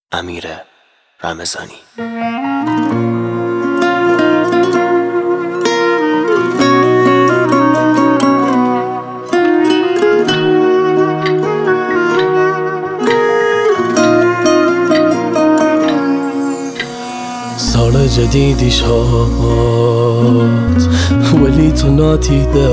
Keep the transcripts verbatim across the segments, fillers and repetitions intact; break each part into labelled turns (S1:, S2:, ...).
S1: امیر رمضانی.
S2: سال جدیدی شد ولی تو نادیده،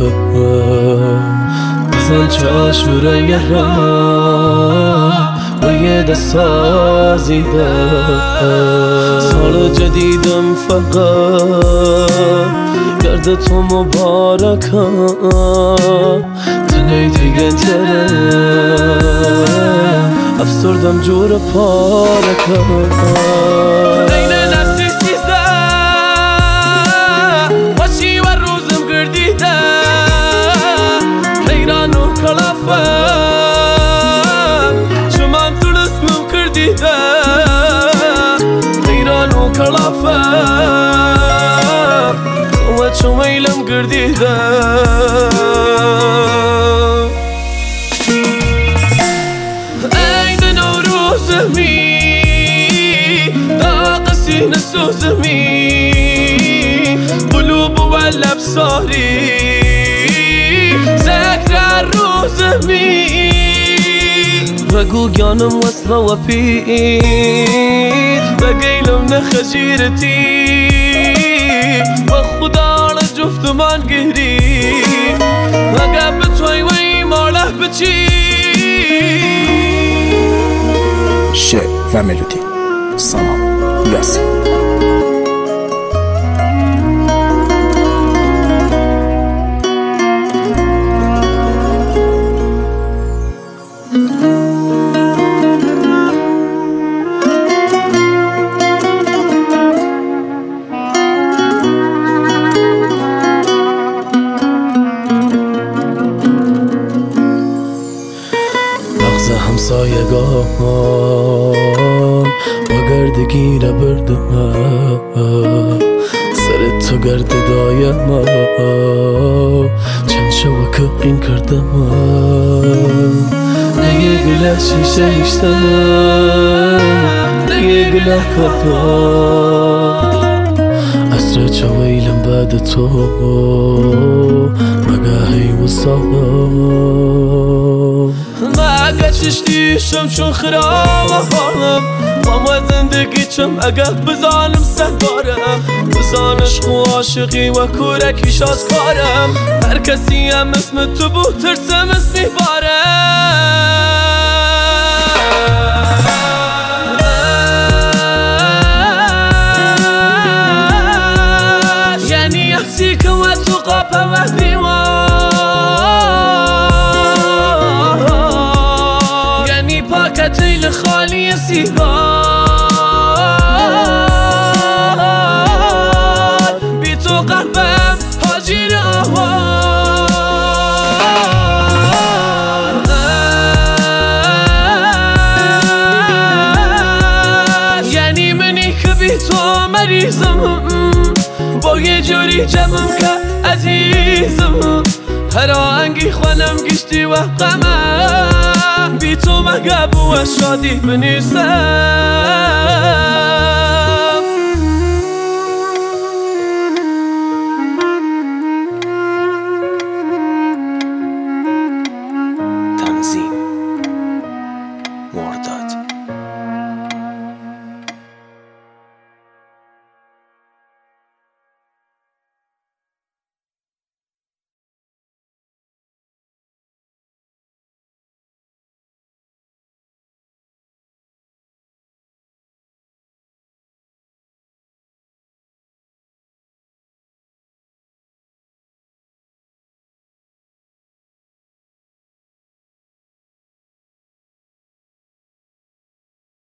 S2: بزن چه آشوره یه راه و یه دست سازیده. سال جدیدم فقط گرد تو مبارکه، تنهی دیگه تره افسردم جور پارکه. شويلم قرديده عيد نوروز مي طاقسي نسوز مي قلوب ولا بصاري ذكرى الروز مي رقو جانم وصلة وبيد بقيلم نخجيرتي وخدا جفتمان قهري وقابت وي وي موله بچي.
S3: شعر و ملودی سامان یاسین.
S2: همسایگان با گردگی نبردم، سر تو گرد دایم چند شوکه این کردم. نگه گله شیشه ایشتم نگه گله کردم عصر چویلم بعد تو مگاهی وصالم. قاچش دیشم چون خراب حالم ماما زندگی چم اگه بزانم سهبارم بزانش خو عاشقی و کورکیش از کارم هر کسی هم اسم تو بود ترسم اسمی بارم. یعنی احسی که و تو قاپه و دیوان تیل خالی سیگار بی تو قلبم حاجیر آوار. یعنی منی که بی تو مریضم با یه جوری جمعم که عزیزم هر آهنگی خوانم گشتی و غمم بی تو مگه بو شادی بنیسم.